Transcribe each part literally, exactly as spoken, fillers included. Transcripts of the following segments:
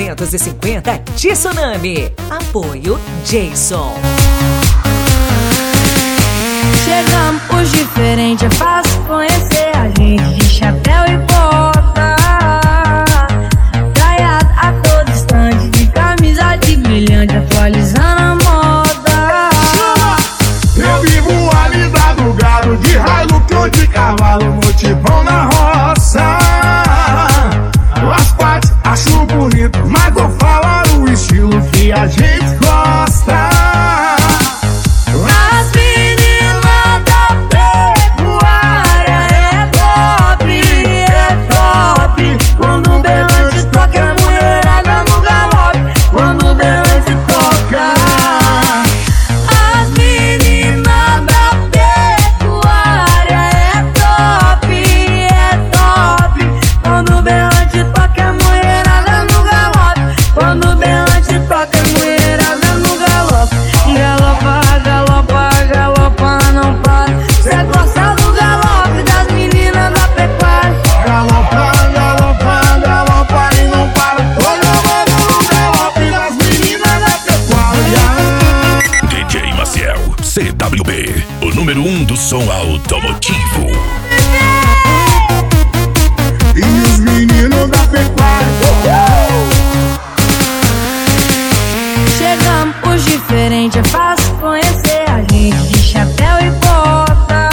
duzentos e cinquenta Tsunami. Apoio Jason. Chegamos diferente, é fácil conhecer a gente de chapéu e bota, traiado a todo instante, de camisa de brilhante, atualizando a moda. Eu vivo a vida do gado, de Hilux ou de cavalo, motivão na roça. As partes acho bonito, mas vou falar o estilo que a gente gosta. C W B, o número um do som automotivo. E os meninos da pecuária. Chegamos diferente, é fácil conhecer a gente de chapéu e bota,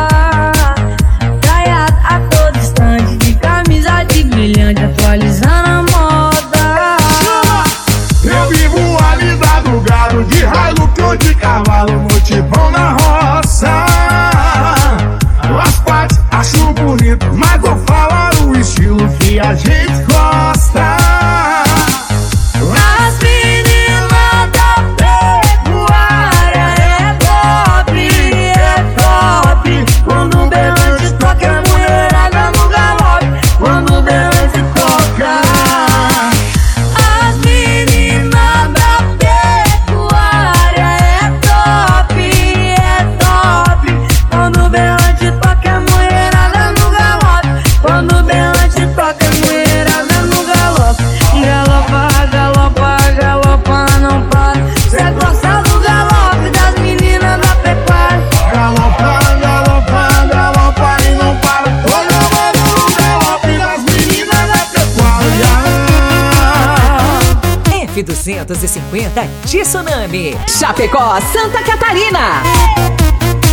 traiado a todo instante, de camisa de brilhante, atualizando a moda. Eu vivo a vida do gado, de Hilux ou de cavalo, motivão na roça. As partes acho bonito, mas vou falar o estilo que a gente gosta. As meninas da pecuária é top, é top. Quando o berrante toca, a mulherada no galope. Quando o berrante toca. As meninas da pecuária é top, é top. Quando o berrante toca, a mulherada no galope. Quando o berrante toca, a mulherada no galope. Galopa, galopa, galopa, não para. Cê gosta do galope das meninas da pecuária. Galopa, galopa, galopa e não para. Tô levando o galope das meninas da pecuária. F duzentos e cinquenta Tsunami. Chapecó, Santa Catarina.